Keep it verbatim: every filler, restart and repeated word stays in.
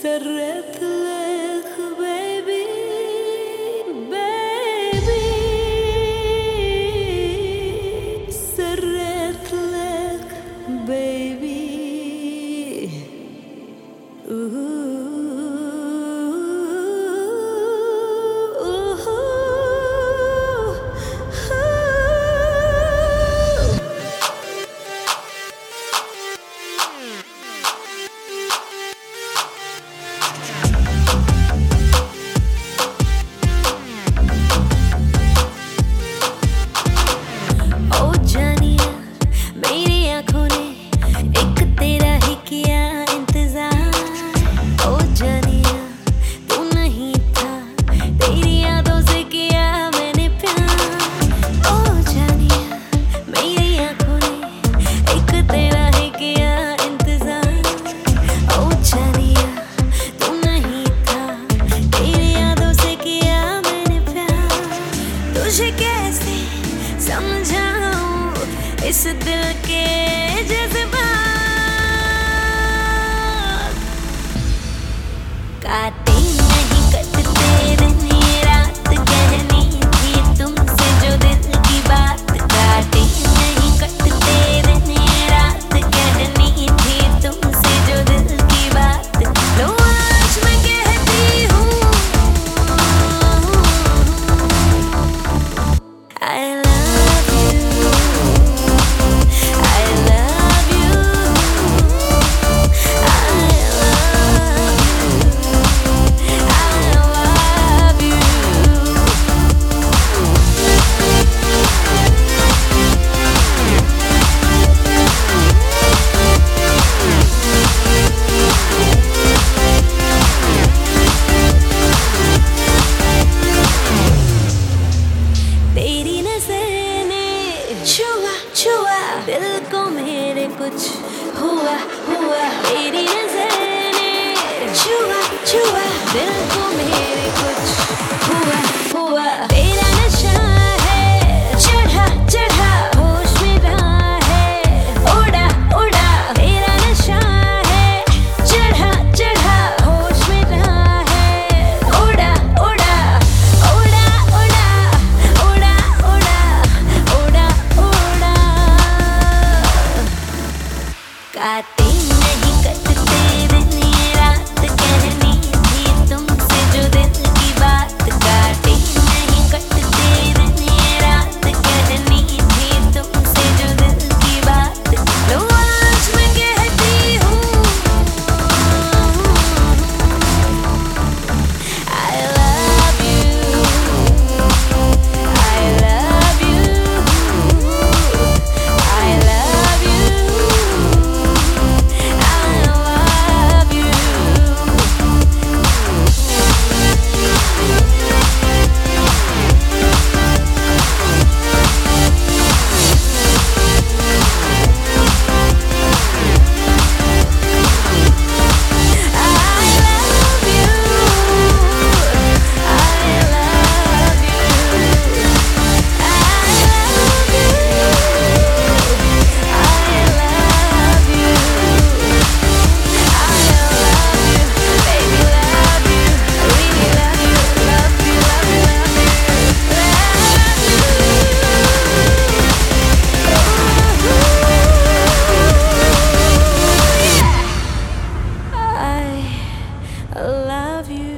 سرت لك baby baby سرت لك baby ooh. तुझे कैसे समझाऊं इस दिल के जज्बात काटे नहीं कटते दिन ये रात कहनी थी तुमसे जो दिल की बात काटे नहीं कटते दिन ये रात कहनी थी तुमसे जो दिल की बात लो आज मैं कहती हूँ I love you, I love you, I love you, I love you. तेरी नजर ने छुआ छुआ दिल को मेरे कुछ हुआ हुआ तेरी नजर ने छुआ छुआ दिल को मेरे कुछ हुआ हुआ तेरा नशा है चढ़ा चढ़ा होश मेरा है उड़ा उड़ा तेरा नशा है चढ़ा चढ़ा होश मेरा है उड़ा उड़ा उड़ा उड़ा उड़ा उड़ा उड़ा उड़ा काटे नहीं कटते दिन ये रात कहनी थी तुमसे जो दिल की बात काटे नहीं कटते दिन ये रात कहनी थी तुमसे जो दिल की बात लो आज मैं कहती हूँ I love you, I love you, I love you, I love you. I love you.